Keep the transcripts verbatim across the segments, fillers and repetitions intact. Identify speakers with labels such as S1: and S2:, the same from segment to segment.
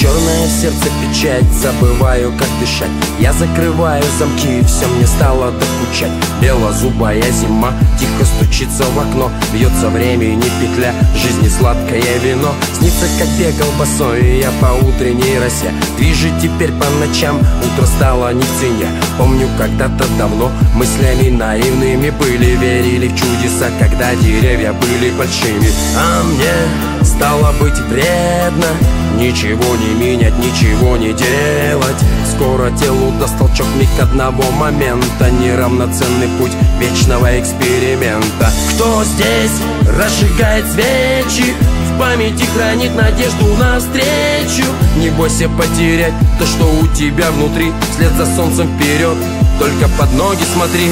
S1: Черное сердце печать, забываю, как дышать. Я закрываю замки, все мне стало докучать. Белозубая зима тихо стучится в окно. Бьется времени петля, жизни сладкое вино. Снится, как бегал босой я по утренней росе. Движет теперь по ночам, утро стало не в цене. Помню, когда-то давно мыслями наивными были. Верили в чудеса, когда деревья были большими. А мне стало быть вредно ничего не менять, ничего не делать. Скоро телу даст толчок миг одного момента. Неравноценный путь вечного эксперимента. Кто здесь разжигает свечи, в памяти хранит надежду на встречу? Не бойся потерять то, что у тебя внутри. Вслед за солнцем вперед, только под ноги смотри.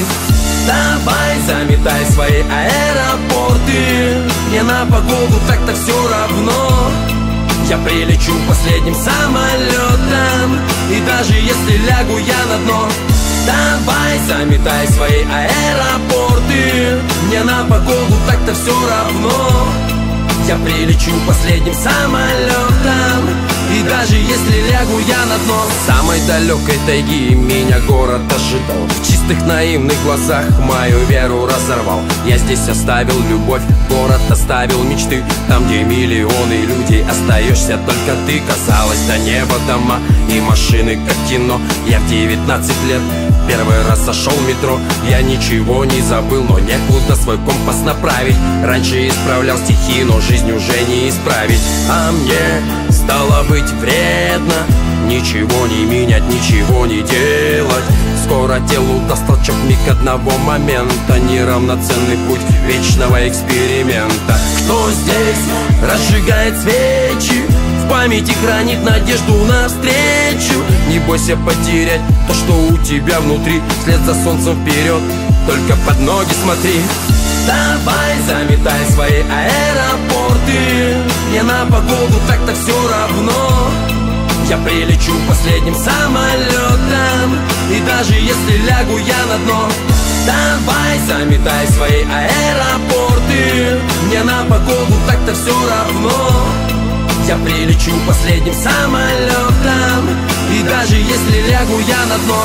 S1: Давай заметай свои аэропорты. Мне на погоду так-то все равно. Я прилечу последним самолетом, и даже если лягу я на дно. Давай заметай свои аэропорты. Мне на погоду так-то все равно. Я прилечу последним самолетом, и даже если лягу я на дно. С самой далекой тайги меня город ожидал. В чистых наивных глазах мою веру разорвал. Я здесь оставил любовь, город оставил мечты. Там, где миллионы людей, остаешься только ты. Казалось, до неба дома и машины, как кино. Я в девятнадцать лет первый раз сошел в метро. Я ничего не забыл, но некуда свой компас направить. Раньше исправлял стихи, но жизнь уже не исправить. А мне стало быть вредно ничего не менять, ничего не делать. Скоро телу даст толчок миг одного момента. Неравноценный путь вечного эксперимента. Кто здесь разжигает свечи, в памяти хранит надежду на встречу? Не бойся потерять то, что у тебя внутри. Вслед за солнцем вперед, только под ноги смотри. Давай заметай свои аэропорты. Мне на погоду так-то все равно. Я прилечу последним самолетом, и даже если лягу я на дно. Давай заметай свои аэропорты. Мне на погоду так-то все равно. Я прилечу последним самолетом, и даже если лягу я на дно.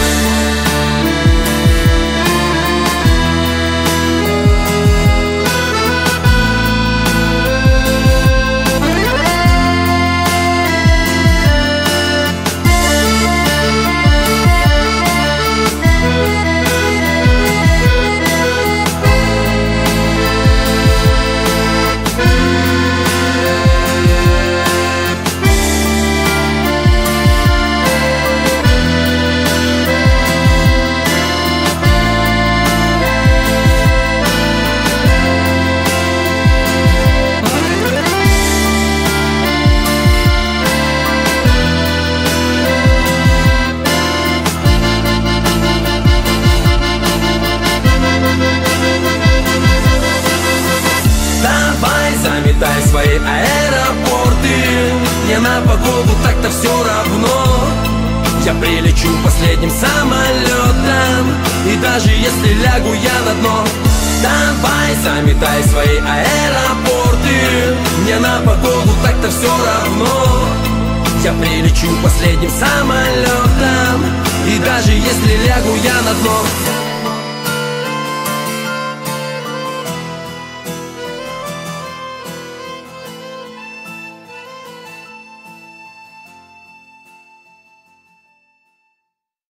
S1: Заметай свои аэропорты. Мне на погоду так-то все равно. Я прилечу последним самолетом, и даже если лягу я на дно. Давай заметай свои аэропорты. Мне на погоду так-то все равно. Я прилечу последним самолетом, и даже если лягу я на дно.